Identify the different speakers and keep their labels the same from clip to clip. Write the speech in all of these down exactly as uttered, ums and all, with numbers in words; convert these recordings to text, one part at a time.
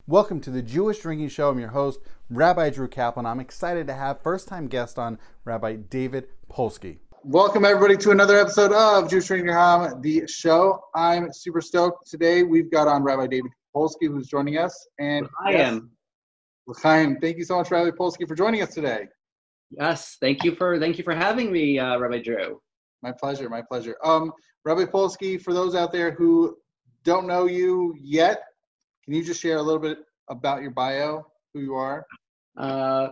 Speaker 1: Welcome to the Jewish Drinking Show. I'm your host, Rabbi Drew Kaplan. I'm excited to have first-time guest on, Rabbi David Polsky.
Speaker 2: Welcome, everybody, to another episode of Jewish Drinking Ham, the show. I'm super stoked. Today, we've got on Rabbi David Polsky, who's joining us. And
Speaker 3: I
Speaker 2: yes,
Speaker 3: am.
Speaker 2: L'chaim, thank you so much, Rabbi Polsky, for joining us today.
Speaker 3: Yes, thank you for thank you for having me, uh, Rabbi Drew.
Speaker 2: My pleasure, my pleasure. Um, Rabbi Polsky, for those out there who don't know you yet, can you just share a little bit about your bio, who you are?
Speaker 3: Uh,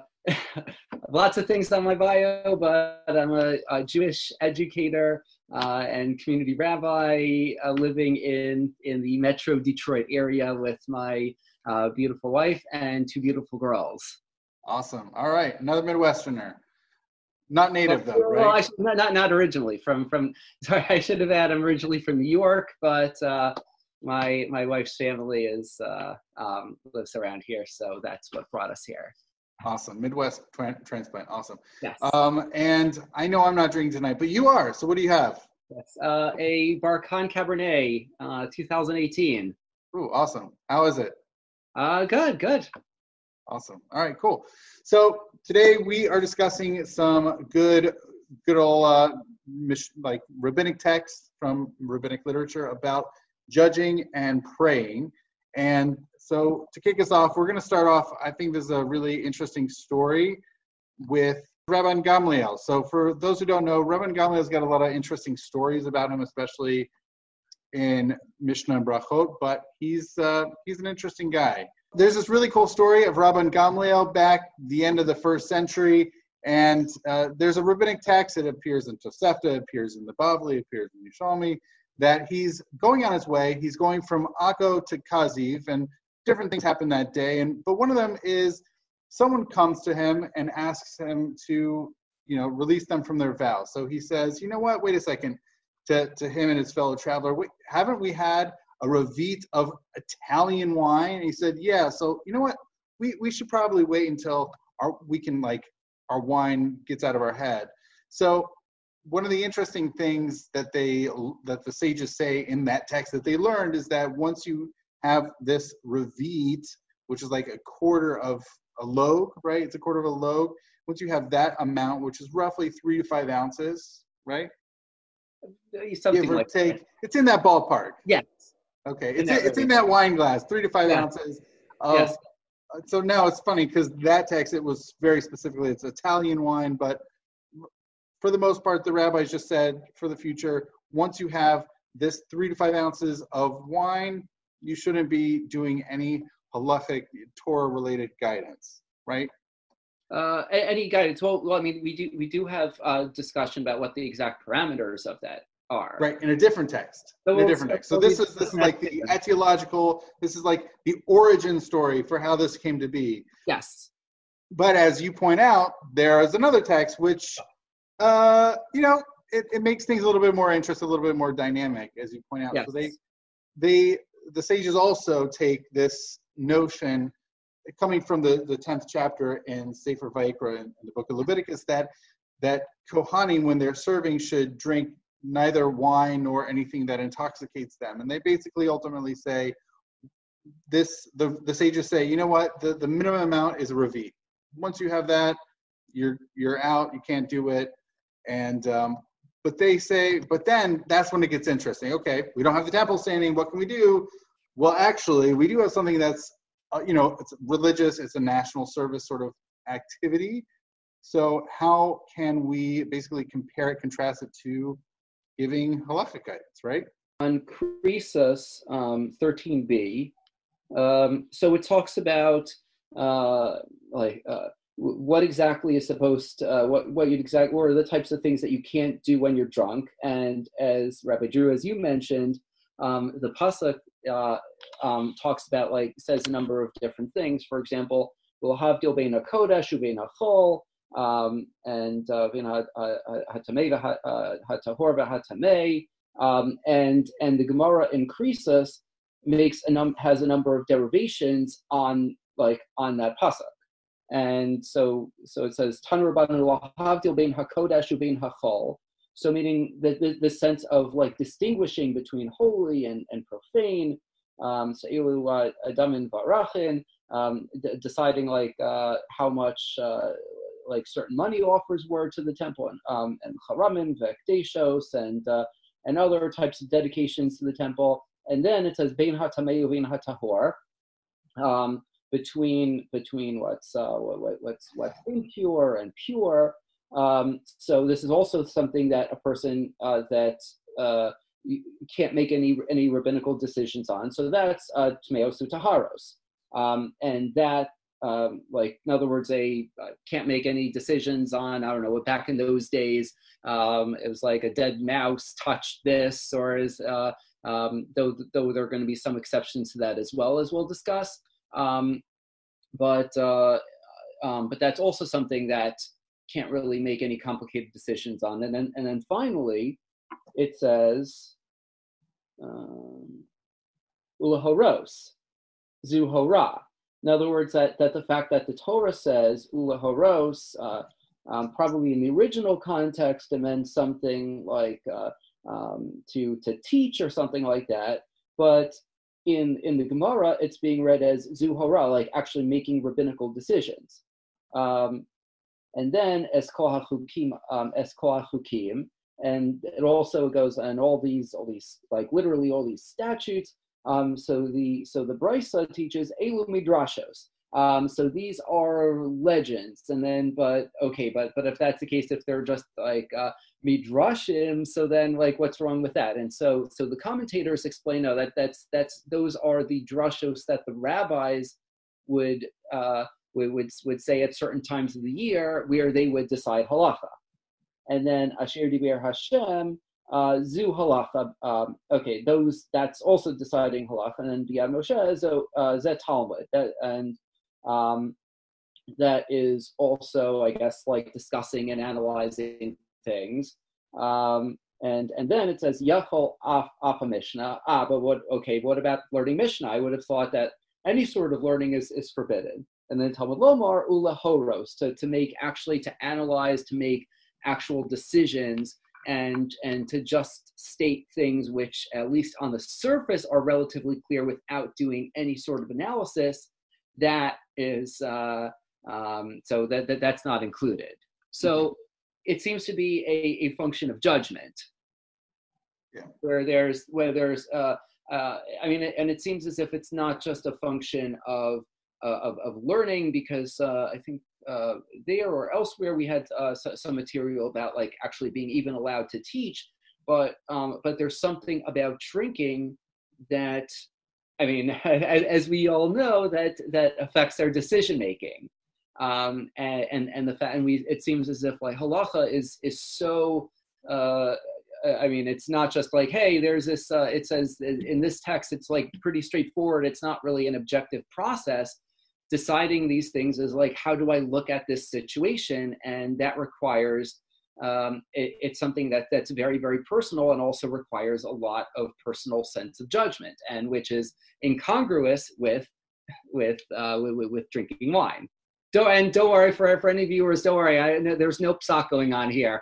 Speaker 3: lots of things on my bio, but I'm a, a Jewish educator uh, and community rabbi uh, living in, in the Metro Detroit area with my uh, beautiful wife and two beautiful girls.
Speaker 2: Awesome. All right, another Midwesterner. Not native, though,
Speaker 3: Well,
Speaker 2: right?
Speaker 3: I should, not, not not originally from from. Sorry, I should have added. I'm originally from New York, but uh, my my wife's family is uh, um, lives around here, so that's what brought us here.
Speaker 2: Awesome. Midwest tra- transplant. Awesome.
Speaker 3: Yes.
Speaker 2: Um, and I know I'm not drinking tonight, but you are. So what do you have?
Speaker 3: Yes. Uh, a Barkhan Cabernet, uh, twenty eighteen.
Speaker 2: Ooh, awesome. How is it?
Speaker 3: Uh, good, good.
Speaker 2: Awesome. All right, cool. So today we are discussing some good, good old uh, like rabbinic texts from rabbinic literature about judging and praying. And so to kick us off, we're going to start off, I think this is a really interesting story with Rabban Gamliel. So for those who don't know, Rabban Gamliel's got a lot of interesting stories about him, especially in Mishnah and Brachot, but he's uh, he's an interesting guy. There's this really cool story of Rabban Gamliel back the end of the first century, and uh, there's a rabbinic text that appears in Tosefta, appears in the Bavli, appears in Yerushalmi, that he's going on his way. He's going from Akko to Kaziv, and different things happen that day. And but one of them is someone comes to him and asks him to, you know, release them from their vows. So he says, you know what? Wait a second. To to him and his fellow traveler, wait, haven't we had a revit of Italian wine? And he said, yeah. So you know what? We we should probably wait until our we can like our wine gets out of our head. So one of the interesting things that they that the sages say in that text that they learned is that once you have this revit, which is like a quarter of a log, right? It's a quarter of a log. Once you have that amount, which is roughly three to five ounces, right?
Speaker 3: Something
Speaker 2: Give or
Speaker 3: like
Speaker 2: take,
Speaker 3: that.
Speaker 2: it's in that ballpark.
Speaker 3: Yes.
Speaker 2: Okay,
Speaker 3: In
Speaker 2: it's
Speaker 3: that
Speaker 2: in, it's in
Speaker 3: range.
Speaker 2: that wine glass, three to five
Speaker 3: Yeah.
Speaker 2: ounces of.
Speaker 3: Yes.
Speaker 2: So now it's funny because that text, it was very specifically, it's Italian wine, but for the most part, the rabbis just said for the future, once you have this three to five ounces of wine, you shouldn't be doing any halachic Torah-related guidance, right?
Speaker 3: Uh, a- any guidance? Well, well, I mean, we do we do have a discussion about what the exact parameters of that are.
Speaker 2: Right, in a different text.
Speaker 3: So
Speaker 2: In a
Speaker 3: we'll,
Speaker 2: different
Speaker 3: so
Speaker 2: text. So
Speaker 3: we'll
Speaker 2: this
Speaker 3: be
Speaker 2: is this is like the
Speaker 3: discussing-
Speaker 2: etiological, this is like the origin story for how this came to be.
Speaker 3: Yes.
Speaker 2: But as you point out, there is another text which, uh, you know, it, it makes things a little bit more interesting, a little bit more dynamic, as you point out.
Speaker 3: Yes.
Speaker 2: So they, they, the sages also take this notion coming from the, the tenth chapter in Sefer Vayikra in, in the book of Leviticus that that Kohanim, when they're serving, should drink neither wine nor anything that intoxicates them. And they basically ultimately say this, the, the sages say, you know what, the, the minimum amount is a revit. Once you have that, you're you're out, you can't do it. And um, but they say, but then that's when it gets interesting. Okay, we don't have the temple standing, what can we do? Well, actually, we do have something that's, uh, you know, it's religious, it's a national service sort of activity. So how can we basically compare it, contrast it to giving halachic guidance, right?
Speaker 3: On Croesus um, thirteen b, um, so it talks about uh, like uh, w- what exactly is supposed to, uh, what what you exactly, what are the types of things that you can't do when you're drunk. And as Rabbi Drew, as you mentioned, um, the pasuk uh, um, talks about, like, says a number of different things. For example, we'll have dil bein hakodesh ubein hachol, um, and uh, bein ha- ha- hatamei v'ha- uh, hatahor v'hatamei. Um, and and the Gemara in Croesus makes a num has a number of derivations on like on that pasuk, and so so it says Tan Rabbanan lo havdil bein hakodesh ubein hachol. So meaning the, the the sense of like distinguishing between holy and and profane. Um, so Ilu uh, Adamin Barachin, um, d- deciding like uh, how much uh, like certain money offers were to the temple, and um, and Charamim, Vekdeshos, and uh, and other types of dedications to the temple. And then it says Bein HaTamei Uvein HaTahor, um, between between what's uh, what, what's what's impure and pure. Um, so this is also something that a person uh, that uh, you can't make any any rabbinical decisions on. So that's uh, Tmeosu Taharos, um, and that um, like in other words, they uh, can't make any decisions on, I don't know, back in those days, um, it was like a dead mouse touched this, or is uh, um, though though there are going to be some exceptions to that as well, as we'll discuss. Um, but uh, um, but that's also something that can't really make any complicated decisions on. And then and then finally, it says um, ulahoros, zuhora. In other words, that, that the fact that the Torah says ulahoros, uh, um, probably in the original context, it meant something like uh, um, to to teach or something like that. But in in the Gemara, it's being read as zuhora, like actually making rabbinical decisions. Um, and then es kol hachukim, um, es kol hachukim, and it also goes on all these, all these, like literally all these statutes. Um, so the so the Brisa teaches elu midrashos. Um, so these are legends, and then but okay, but but if that's the case, if they're just like uh, midrashim, so then like what's wrong with that? And so so the commentators explain, no, that that's that's those are the drashos that the rabbis would. Uh, Would, would would say at certain times of the year where they would decide halacha, and then Asher Diber Hashem uh, Zu halacha. Um, okay, those that's also deciding halacha, and then Biyad Moshe so uh, Zet Talmud, that, and um, that is also, I guess, like discussing and analyzing things. Um, and and then it says Yachol Af Afa Mishnah. Ah, but what? Okay, what about learning Mishnah? I would have thought that any sort of learning is is forbidden. And then Talmud Lomar Ula Horos, to, to make actually to analyze, to make actual decisions, and and to just state things which at least on the surface are relatively clear without doing any sort of analysis. That is uh, um, so that, that that's not included. So mm-hmm. It seems to be a, a function of judgment, yeah. where there's where there's uh, uh, I mean, and it seems as if it's not just a function of Uh, of, of learning, because uh, I think uh, there or elsewhere we had uh, so, some material about like actually being even allowed to teach, but um, but there's something about drinking that, I mean, as, as we all know, that that affects our decision making, um, and, and and the fact, and we it seems as if like halacha is is so. Uh, I mean, it's not just like, hey, there's this. Uh, it says in this text, it's like pretty straightforward. It's not really an objective process. Deciding these things is like, how do I look at this situation? And that requires, um, it, it's something that that's very, very personal, and also requires a lot of personal sense of judgment, and which is incongruous with with uh, with, with drinking wine. Don't, and don't worry, for, for any viewers, don't worry, I, no, there's no psak going on here.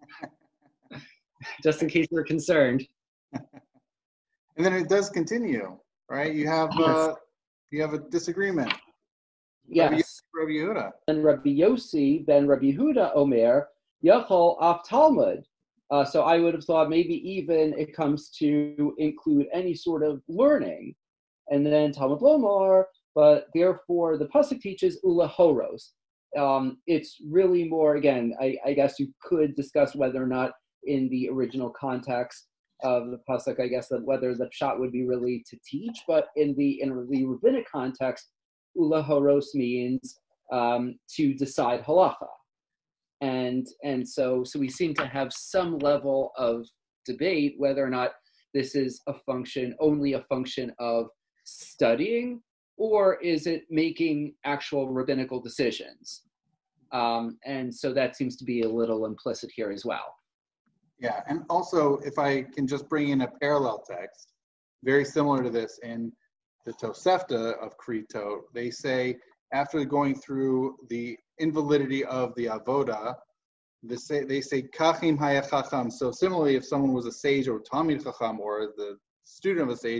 Speaker 3: Just in case you're concerned.
Speaker 2: And then it does continue, right? You have uh, you have a disagreement.
Speaker 3: Yes.
Speaker 2: Rabbi Yehuda.
Speaker 3: And Rabbi Yossi ben Rabbi Yehuda Omer Yachol Af Talmud. Uh, so I would have thought maybe even it comes to include any sort of learning, and then Talmud Lomar. But therefore, the pasuk teaches Ula Horos. Um, it's really more. Again, I, I guess you could discuss whether or not in the original context of the pasuk, I guess that whether the pshat would be really to teach, but in the in the rabbinic context, Ula Horos means um, to decide halacha, and and so so we seem to have some level of debate whether or not this is a function, only a function of studying, or is it making actual rabbinical decisions, um, and so that seems to be a little implicit here as well.
Speaker 2: Yeah, and also if I can just bring in a parallel text, very similar to this in the Tosefta of Krito, they say after going through the invalidity of the avoda, they say they say kachim hayachacham. So similarly, if someone was a sage or tamid chacham or the student of a sage,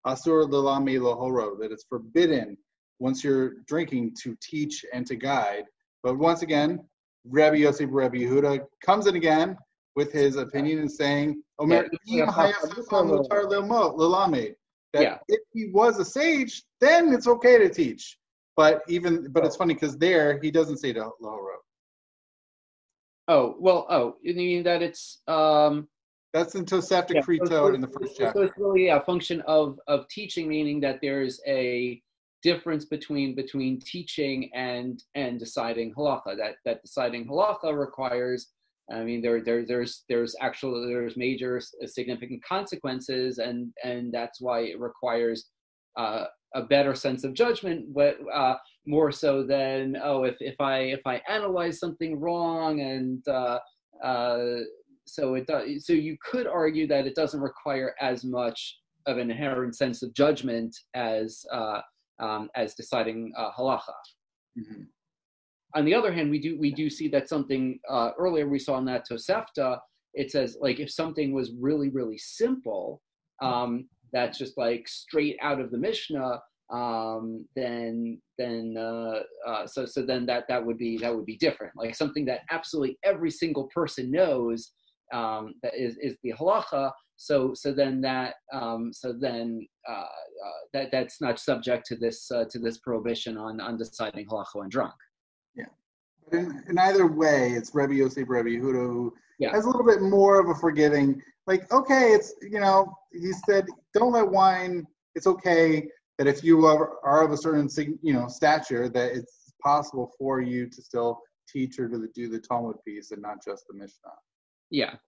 Speaker 2: asur lelami lohoro, that it's forbidden once you're drinking to teach and to guide. But once again, Rabbi Yosef Rabbi Yehuda comes in again with his opinion and saying, Omer im hayachacham mutar lelamed, that
Speaker 3: Yeah.
Speaker 2: if he was a sage, then it's okay to teach. But even, but it's funny because there he doesn't say to lohoro.
Speaker 3: Oh, well, oh, you mean that it's um
Speaker 2: That's in Tosefta
Speaker 3: yeah, so it's
Speaker 2: Krito
Speaker 3: really-
Speaker 2: in the first
Speaker 3: so
Speaker 2: chapter.
Speaker 3: it's really a function of of teaching, meaning that there's a difference between between teaching and and deciding halacha. That that deciding halacha requires, I mean, there there there's there's actually there's major significant consequences, and and that's why it requires uh, a better sense of judgment, but uh, more so than, oh, if if I if I analyze something wrong, and uh, uh, so it does. So you could argue that it doesn't require as much of an inherent sense of judgment as uh, um, as deciding uh, halacha.
Speaker 2: Mm-hmm.
Speaker 3: On the other hand, we do we do see that something uh, earlier we saw in that Tosefta. It says, like, if something was really really simple, um, that's just like straight out of the Mishnah, um, then then uh, uh, so so then that that would be that would be different. Like something that absolutely every single person knows, um, that is is the halacha. So so then that um, so then uh, uh, that that's not subject to this uh, to this prohibition on on deciding halacha when drunk.
Speaker 2: But in, in either way, it's Rabbi Yosef Rabbi Yehuda who
Speaker 3: Yeah.
Speaker 2: has a little bit more of a forgiving. Like, okay, it's, you know, he said, don't let wine. It's okay that if you are, are of a certain, you know, stature, that it's possible for you to still teach or to do the Talmud piece and not just the Mishnah.
Speaker 3: Yeah.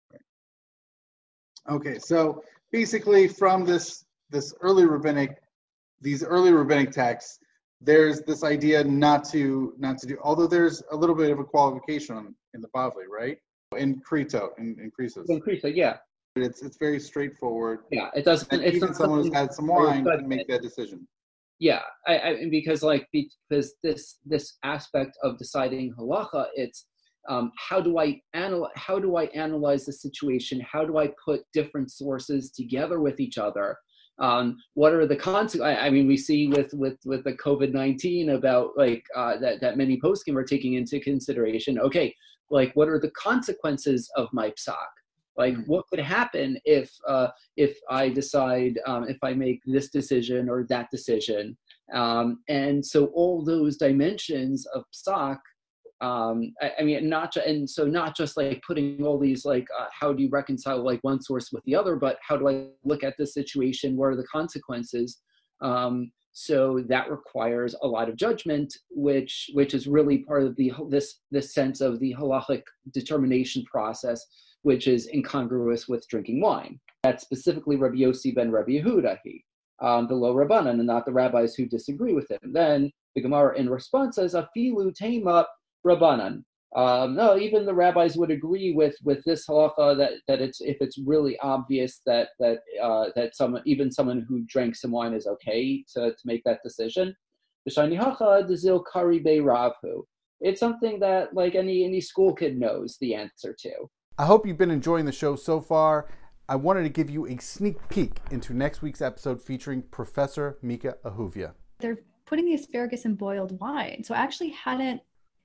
Speaker 2: Okay, so basically from this this early rabbinic, these early rabbinic texts, there's this idea not to not to do, although there's a little bit of a qualification in the Bavli, right? In Krito, in, in Krisos.
Speaker 3: Increase it, yeah.
Speaker 2: It's it's very straightforward.
Speaker 3: Yeah, it doesn't.
Speaker 2: And
Speaker 3: It's
Speaker 2: even
Speaker 3: not
Speaker 2: someone who's
Speaker 3: something-
Speaker 2: had some wine
Speaker 3: but-
Speaker 2: can make that decision.
Speaker 3: Yeah, I, I because like because this this aspect of deciding halacha, it's um, how do I anal how do I analyze the situation? How do I put different sources together with each other? Um, what are the consequences? I, I mean, we see with with with the COVID nineteen about like uh, that that many poskim are taking into consideration. Okay, like what are the consequences of my psak? Like
Speaker 2: Mhm.
Speaker 3: what could happen if uh, if I decide um, if I make this decision or that decision? Um, and so all those dimensions of psak. Um, I, I mean, not ju- and so not just like putting all these like uh, how do you reconcile like one source with the other, but how do I look at this situation? What are the consequences? Um, so that requires a lot of judgment, which which is really part of the this this sense of the halachic determination process, which is incongruous with drinking wine. That's specifically Rabbi Yossi ben Rabbi Yehuda, he, um, the low Rabbanan, and not the rabbis who disagree with him. Then the Gemara in response says, "Afilu tema Rabbanan." Um, no, even the rabbis would agree with with this halacha that that it's if it's really obvious that that uh, that someone even someone who drank some wine is okay to, to make that decision. B'shani hacha dezil kari be ravhu. It's something that like any any school kid knows the answer to.
Speaker 1: I hope you've been enjoying the show so far. I wanted to give you a sneak peek into next week's episode featuring Professor Mika Ahuvia.
Speaker 4: They're putting the asparagus in boiled wine. So I actually hadn't,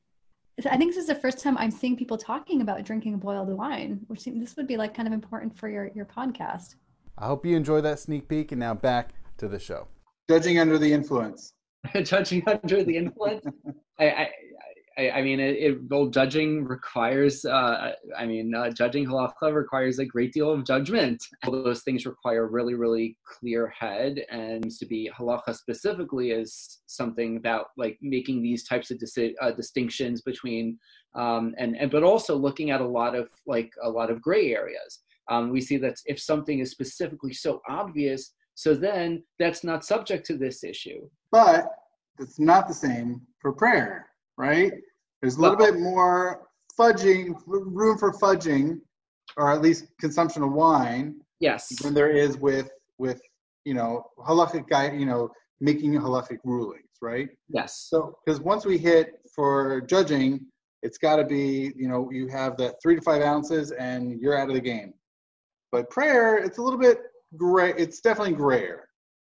Speaker 4: I think this is the first time I'm seeing people talking about drinking boiled wine, which seems, this would be like kind of important for your, your podcast.
Speaker 1: I hope you enjoy that sneak peek, and now back to the show.
Speaker 2: Judging under the influence.
Speaker 3: Judging under the influence. I, I, I, I mean, it, it well, judging requires. Uh, I mean, uh, judging halacha requires a great deal of judgment. All those things require really, really clear head, and to be halacha specifically is something about like making these types of dis- uh, distinctions between, um, and and but also looking at a lot of like a lot of gray areas. Um, we see that if something is specifically so obvious, so then that's not subject to this issue.
Speaker 2: But it's not the same for prayer, right? There's a little
Speaker 3: Well-
Speaker 2: bit more fudging, room for fudging, or at least consumption of wine,
Speaker 3: Yes.
Speaker 2: than there is with, with you know, halachic guy, you know, making halachic rulings, right?
Speaker 3: Yes.
Speaker 2: So, because once we hit for judging, it's got to be, you know, you have that three to five ounces and you're out of the game. But prayer, it's a little bit gray. It's definitely grayer.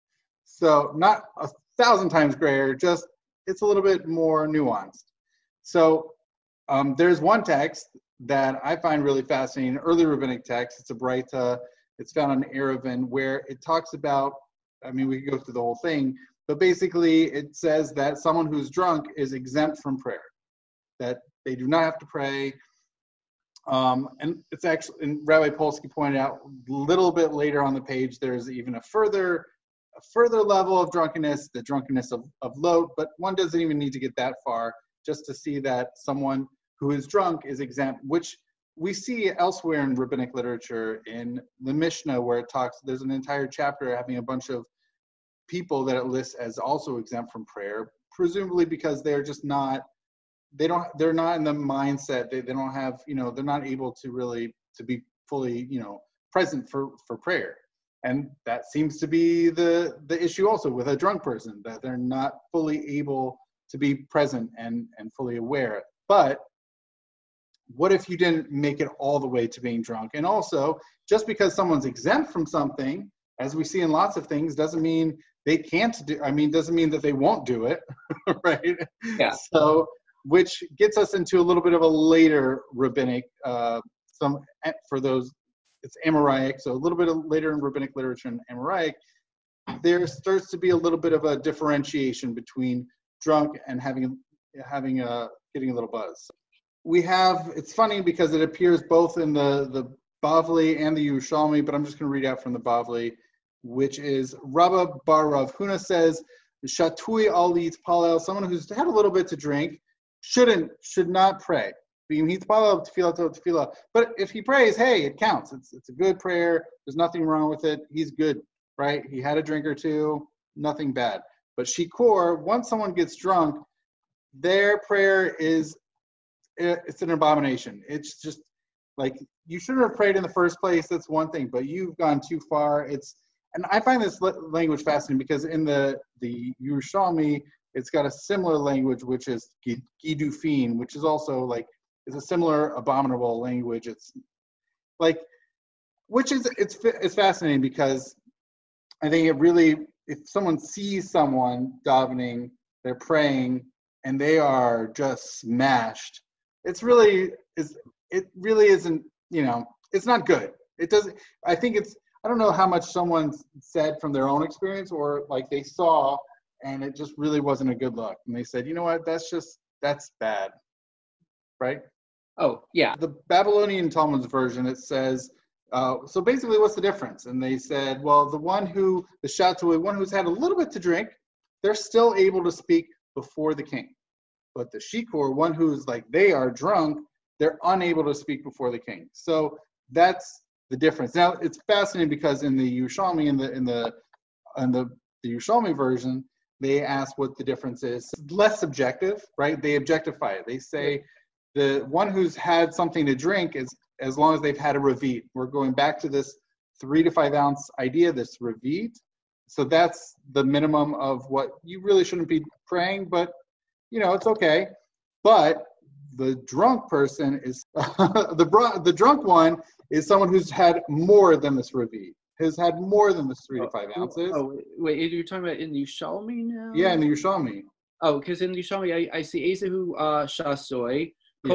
Speaker 2: So not a thousand times grayer, just it's a little bit more nuanced. So um, there's one text that I find really fascinating, early rabbinic text. It's a Braita. It's found on Eruvin, where it talks about, I mean, we could go through the whole thing, but basically it says that someone who's drunk is exempt from prayer, that they do not have to pray. Um, and it's actually, and Rabbi Polsky pointed out a little bit later on the page, there's even a further a further level of drunkenness, the drunkenness of, of Lot, but one doesn't even need to get that far just to see that someone who is drunk is exempt, which we see elsewhere in rabbinic literature. In the Mishnah, where it talks, there's an entire chapter having a bunch of people that it lists as also exempt from prayer, presumably because they're just not, they don't, they're not in the mindset, they, they don't have, you know, they're not able to really, to be fully, you know, present for, for prayer. And that seems to be the, the issue also with a drunk person, that they're not fully able to be present and, and fully aware. But what if you didn't make it all the way to being drunk? And also, just because someone's exempt from something, as we see in lots of things, doesn't mean they can't do, I mean, doesn't mean that they won't do it, right?
Speaker 3: Yeah.
Speaker 2: So, which gets us into a little bit of a later rabbinic, uh, some for those, it's Amoraic, so a little bit of later in rabbinic literature and Amoraic, there starts to be a little bit of a differentiation between drunk and having having a getting a little buzz. We have, it's funny because it appears both in the the Bavli and the Yerushalmi, but I'm just going to read out from the Bavli, which is Rabba Bar Rav Huna says, Shatui al yitpalel, someone who's had a little bit to drink, shouldn't, should not pray. But if he prays, hey, it counts. It's it's a good prayer. There's nothing wrong with it. He's good, right? He had a drink or two, nothing bad. But shikor, once someone gets drunk, their prayer is, it's an abomination. It's just like, you shouldn't have prayed in the first place. That's one thing, but you've gone too far. It's, and I find this language fascinating because in the, the Yerushalmi, it's got a similar language, which is gidufin, which is also like, is a similar abominable language. It's like, which is, it's it's fascinating because I think it really, if someone sees someone davening, they're praying, and they are just smashed, it's really, is it really isn't, you know, it's not good. It doesn't, I think it's, I don't know how much someone said from their own experience or like they saw, and it just really wasn't a good look. And they said, you know what, that's just, that's bad. Right?
Speaker 3: Oh, yeah.
Speaker 2: The Babylonian Talmud's version, it says, uh, so basically what's the difference? And they said, well, the one who, the Shatui, one who's had a little bit to drink, they're still able to speak before the king. But the Shikor, one who's like, they are drunk, they're unable to speak before the king. So that's the difference. Now, it's fascinating because in the Yerushalmi, in the, in the, in the, the Yerushalmi version, they ask what the difference is. It's less subjective, right? They objectify it. They say, the one who's had something to drink is as long as they've had a revit. We're going back to this three to five ounce idea, this revit. So that's the minimum of what you really shouldn't be praying, but you know, it's okay. But the drunk person is, the the drunk one is someone who's had more than this revit, has had more than this three to five ounces.
Speaker 3: Oh, wait, you're talking about in the Yerushalmi now?
Speaker 2: Yeah, in the Yerushalmi.
Speaker 3: Oh, because in the Yerushalmi, I, I see Ezehu uh, Shasoi, Kol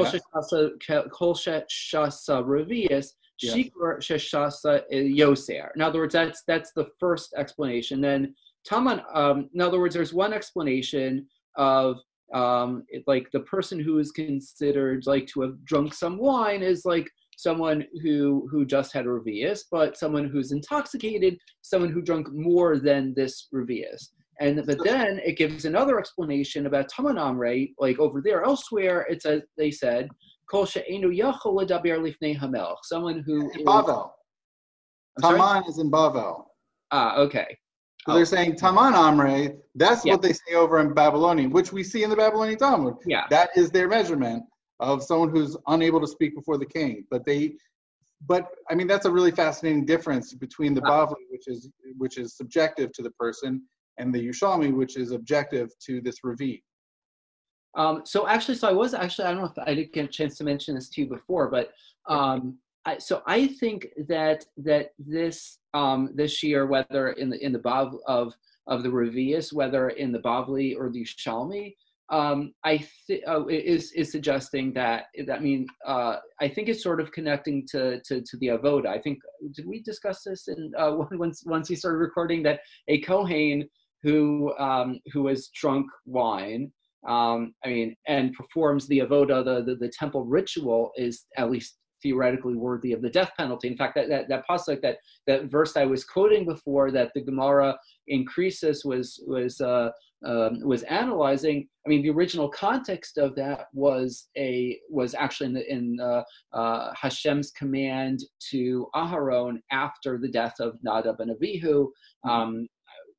Speaker 3: Shasa Revius, Shikor Sheshasa Yoser. In other words, that's that's the first explanation. Then Taman, um, in other words, there's one explanation of um, it, like the person who is considered like to have drunk some wine is like someone who who just had a Revius, but someone who's intoxicated, someone who drank more than this Revius. And but then it gives another explanation about Taman Amrei, like over there elsewhere. It says they said Kol she'enu yachol ledaber lifnei hamelech, someone who
Speaker 2: in
Speaker 3: is,
Speaker 2: Bavel.
Speaker 3: I'm
Speaker 2: Taman
Speaker 3: sorry?
Speaker 2: is in Bavel.
Speaker 3: Ah, okay.
Speaker 2: So
Speaker 3: Oh.
Speaker 2: they're saying Taman Amrei. That's
Speaker 3: Yeah.
Speaker 2: what they say over in Babylonian, which we see in the Babylonian Talmud.
Speaker 3: Yeah.
Speaker 2: That is their measurement of someone who's unable to speak before the king. But they, but I mean, that's a really fascinating difference between the
Speaker 3: Ah.
Speaker 2: Bavli, which is which is subjective to the person, and the Yerushalmi, which is objective to this Revi.
Speaker 3: Um, so actually, so I was actually, I don't know if I didn't get a chance to mention this to you before, but um, I, so I think that that this um, this year, whether in the in the Bav of of the Revius, whether in the Bavli or the Shalmi, um, I th- uh, is is suggesting that that mean uh, I think it's sort of connecting to to, to the avoda. I think did we discuss this in uh, once once he started recording that a Kohen who um, who has drunk wine, um, I mean, and performs the avoda, the, the the temple ritual, is at least theoretically worthy of the death penalty. In fact, that that, that pasuk, that that verse I was quoting before, that the Gemara in Krisis was was uh, um, was analyzing. I mean, the original context of that was a was actually in, the, in uh, uh, Hashem's command to Aharon after the death of Nadab and Avihu. Um,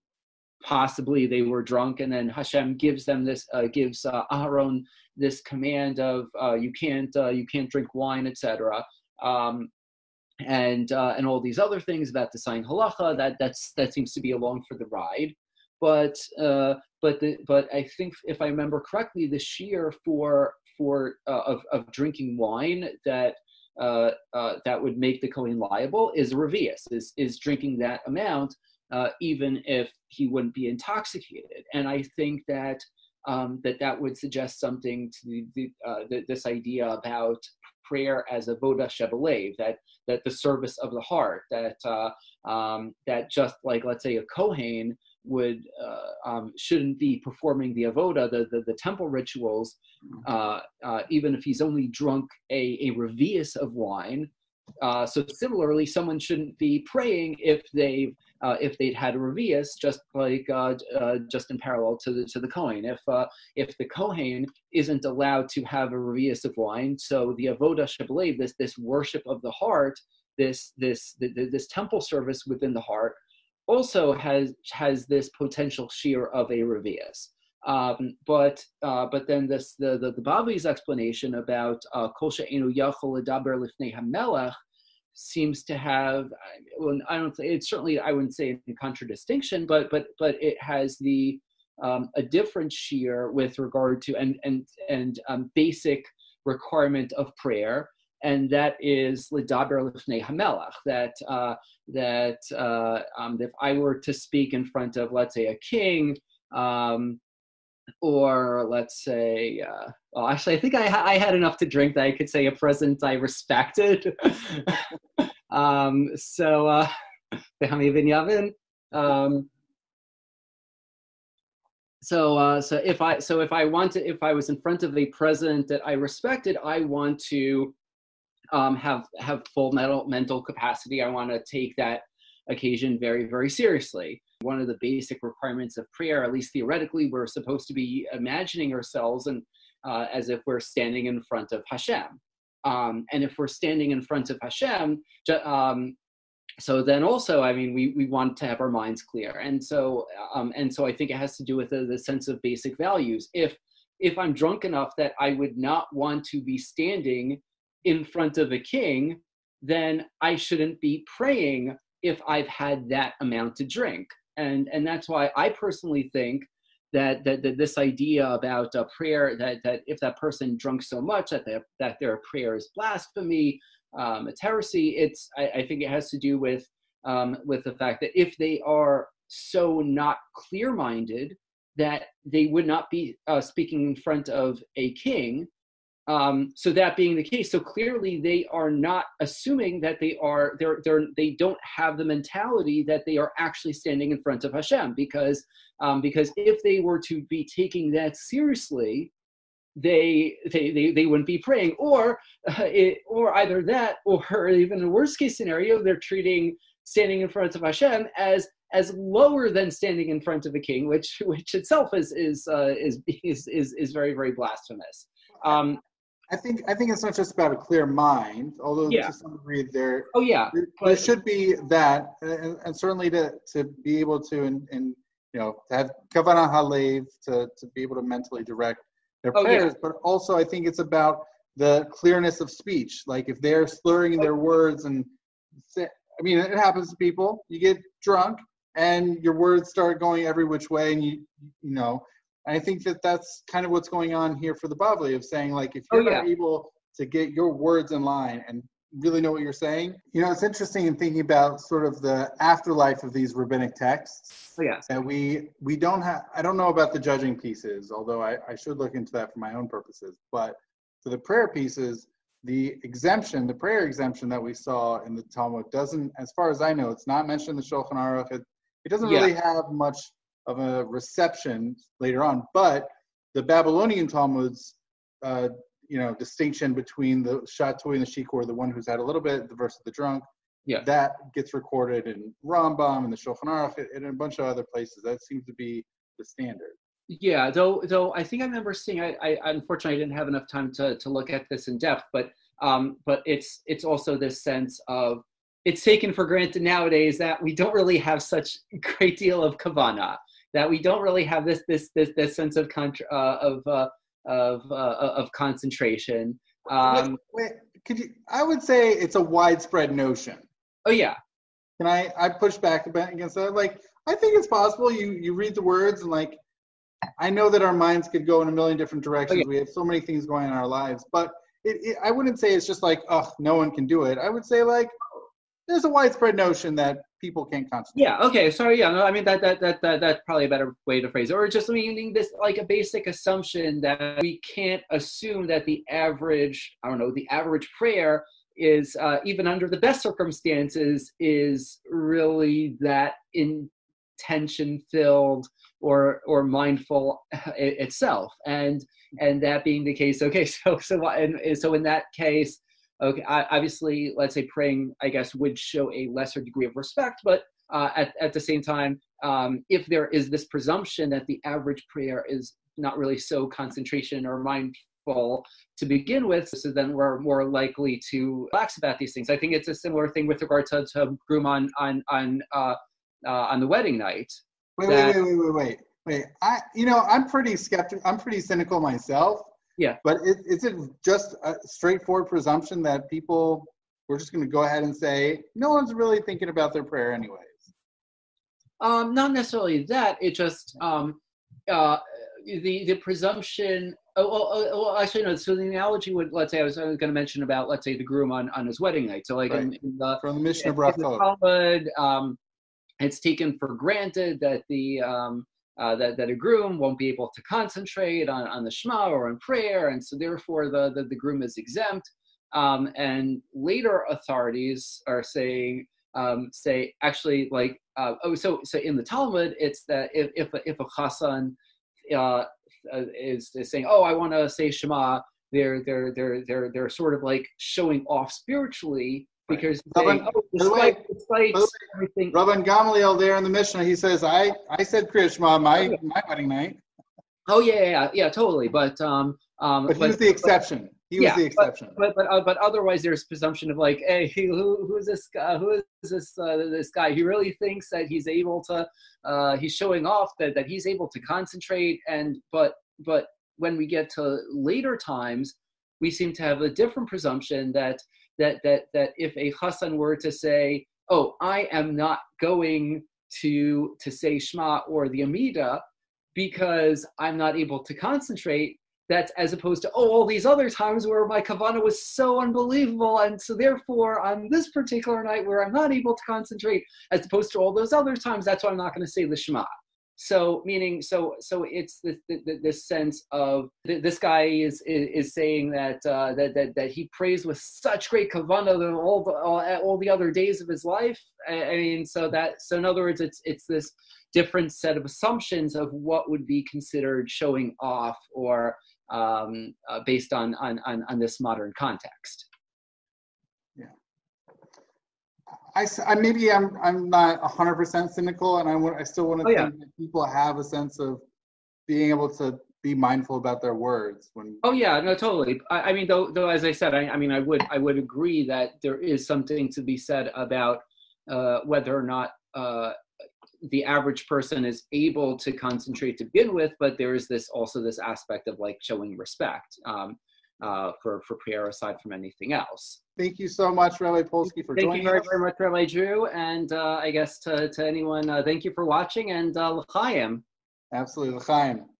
Speaker 3: possibly they were drunk, and then Hashem gives them this uh, gives uh, Aharon this command of uh, you can't uh, you can't drink wine, et cetera. Um, and uh, and all these other things about the sign halacha, that that's that seems to be along for the ride. But uh, but the, but I think if I remember correctly, the shear for for uh, of of drinking wine that uh, uh, that would make the Kohen liable is revius, is is drinking that amount, uh, even if he wouldn't be intoxicated. And I think that um, that that would suggest something to the, the, uh, the, this idea about prayer as a voda shebelev, that that the service of the heart, that uh, um, that just like, let's say, a Kohen would uh, um, shouldn't be performing the avoda, the the, the temple rituals, uh, uh, even if he's only drunk a, a revius of wine. Uh, so similarly, someone shouldn't be praying if they uh, if they'd had a revius, just like uh, uh, just in parallel to the to the Kohen. If uh, if the Kohen isn't allowed to have a revius of wine, so the avoda shebelev, this this worship of the heart, this this this temple service within the heart, also has has this potential shear of a revius. Um, but uh, but then this the the, the Bavli's explanation about kol she'enu yachol ledaber lifnei hamelech seems to have, well, I don't say it's certainly, I wouldn't say in contradistinction, but but but it has the um, a different shear with regard to and and and um, basic requirement of prayer, and that is ledaber lifnei hamelech, that uh, that uh, um, if I were to speak in front of, let's say, a king, um, or let's say, uh, well, actually, I think I, I had enough to drink that I could say a president I respected. um, so, uh, um, so, uh, so if I, so if I wanted, if I was in front of a president that I respected, I want to um, have have full mental mental capacity. I want to take that occasion very, very seriously. One of the basic requirements of prayer, at least theoretically, we're supposed to be imagining ourselves and uh, as if we're standing in front of Hashem. Um, and if we're standing in front of Hashem, um, so then also, I mean, we, we want to have our minds clear. And so um, and so I think it has to do with the, the sense of basic values. If if I'm drunk enough that I would not want to be standing in front of a king, then I shouldn't be praying if I've had that amount to drink. And and that's why I personally think that that, that this idea about a prayer, that, that if that person drunk so much that their, that their prayer is blasphemy, um, it's heresy, it's, I, I think it has to do with, um, with the fact that if they are so not clear-minded that they would not be uh, speaking in front of a king, Um, so that being the case, so clearly they are not assuming that they are, they're, they're, they don't have the mentality that they are actually standing in front of Hashem, because, um, because if they were to be taking that seriously, they, they, they, they wouldn't be praying, or, uh, it, or either that, or even the worst case scenario, they're treating standing in front of Hashem as, as lower than standing in front of a king, which, which itself is, is, uh, is, is, is, is very, very blasphemous. Um,
Speaker 2: I think I think it's not just about a clear mind, although
Speaker 3: yeah.
Speaker 2: to some degree there,
Speaker 3: oh, yeah.
Speaker 2: there, there should be that, and, and certainly to, to be able to, and, and you know, to have kavanah halev, to, to be able to mentally direct their
Speaker 3: oh,
Speaker 2: prayers,
Speaker 3: yeah.
Speaker 2: but also I think it's about the clearness of speech. Like if they're slurring in their words, and say, I mean, it happens to people. You get drunk and your words start going every which way, and you you know. I think that that's kind of what's going on here for the Bavli, of saying, like, if you're oh, yeah. not able to get your words in line and really know what you're saying. You know, it's interesting in thinking about sort of the afterlife of these rabbinic texts.
Speaker 3: Oh, yes.
Speaker 2: That we we don't have. I don't know about the judging pieces, although I, I should look into that for my own purposes. But for the prayer pieces, the exemption, the prayer exemption that we saw in the Talmud doesn't, as far as I know, it's not mentioned in the Shulchan Aruch. It, it doesn't
Speaker 3: Yeah.
Speaker 2: really have much of a reception later on. But the Babylonian Talmud's, uh, you know, distinction between the Shatui and the Shikor, the one who's had a little bit, the verse of the drunk,
Speaker 3: Yeah.
Speaker 2: that gets recorded in Rambam and the Shulchan Aruch and a bunch of other places. That seems to be the standard.
Speaker 3: Yeah, though though I think I remember seeing. I, I unfortunately I didn't have enough time to, to look at this in depth, but um, but it's it's also this sense of it's taken for granted nowadays that we don't really have such a great deal of kavana, that we don't really have this this this this sense of contra, uh, of uh, of uh, of concentration. Um,
Speaker 2: wait, wait, could you? I would say it's a widespread notion.
Speaker 3: oh yeah,
Speaker 2: Can I? I push back a bit against that. Like, I think it's possible. You you read the words and like. I know that our minds could go in a million different directions.
Speaker 3: Okay.
Speaker 2: We have so many things going on in our lives, but it, it, I wouldn't say it's just like, oh, no one can do it. I would say like, there's a widespread notion that people can't concentrate.
Speaker 3: yeah, okay, sorry, yeah, no, I mean that that that that that's probably a better way to phrase it, or just meaning this like a basic assumption that we can't assume that the average, I don't know, the average prayer is uh, even under the best circumstances is really that intention filled or or mindful itself, and and that being the case, okay, so so and so in that case, okay, obviously, let's say praying, I guess, would show a lesser degree of respect, but uh, at at the same time, um, if there is this presumption that the average prayer is not really so concentration or mindful to begin with, so then we're more likely to relax about these things. I think it's a similar thing with regard to, to groom on on on uh, uh, on the wedding night.
Speaker 2: Wait,
Speaker 3: that,
Speaker 2: wait, wait, wait, wait, wait, wait. I, you know, I'm pretty skeptical. I'm pretty cynical myself.
Speaker 3: Yeah.
Speaker 2: But it, is it just a straightforward presumption that people, we're just going to go ahead and say, no one's really thinking about their prayer anyways?
Speaker 3: Um, not necessarily that. It just um, uh, the the presumption. Oh, well, oh, well, actually, no. So the analogy would, let's say, I was, I was going to mention about, let's say, the groom on, on his wedding night. So, like
Speaker 2: Right.
Speaker 3: in, in the
Speaker 2: From the Mishnah
Speaker 3: in the
Speaker 2: Brachot.
Speaker 3: Talmud, um, it's taken for granted that the um, uh, that that a groom won't be able to concentrate on, on the Shema or on prayer, and so therefore the the, the groom is exempt. Um, and later authorities are saying um, say actually like uh, oh so so in the Talmud it's that if if a, if a chassan uh, is, is saying, oh, I want to say Shema, they're they're they're they're they're sort of like showing off spiritually. Because saying, oh, despite, despite everything.
Speaker 2: Rabban Gamaliel there in the Mishnah, he says, I, I said Kriya Shema my, my wedding night.
Speaker 3: Oh, yeah, yeah, yeah, totally. But um, um,
Speaker 2: but he was the exception. He was
Speaker 3: yeah,
Speaker 2: the exception.
Speaker 3: But but but, uh, but otherwise, there's presumption of like, hey, who who is this guy? Who is this uh, this guy? He really thinks that he's able to. Uh, he's showing off that that he's able to concentrate. And but but when we get to later times, we seem to have a different presumption that. That, that that if a chassan were to say, oh, I am not going to to say Shema or the Amida because I'm not able to concentrate, that's as opposed to, oh, all these other times where my kavanah was so unbelievable, and so therefore on this particular night where I'm not able to concentrate, as opposed to all those other times, that's why I'm not going to say the Shema. So meaning, so so it's this this, this sense of this guy is is, is saying that, uh, that that that he prays with such great kavanah than all the all, all the other days of his life. I mean, so that so in other words, it's it's this different set of assumptions of what would be considered showing off or um, uh, based on, on on on this modern context.
Speaker 2: I, I maybe I'm I'm not one hundred percent cynical, and I want I still want to
Speaker 3: oh,
Speaker 2: think
Speaker 3: yeah.
Speaker 2: that people have a sense of being able to be mindful about their words when.
Speaker 3: Oh yeah, no, totally. I, I mean, though, though, as I said, I, I mean, I would I would agree that there is something to be said about uh, whether or not uh, the average person is able to concentrate to begin with, but there is this also this aspect of like showing respect um, uh, for for prayer aside from anything else.
Speaker 2: Thank you so much, Rabbi Polsky, for
Speaker 3: thank
Speaker 2: joining
Speaker 3: you very,
Speaker 2: us.
Speaker 3: very much, Rabbi Drew, and uh, I guess to, to anyone, uh, thank you for watching, and uh, l'chaim.
Speaker 2: Absolutely, l'chaim.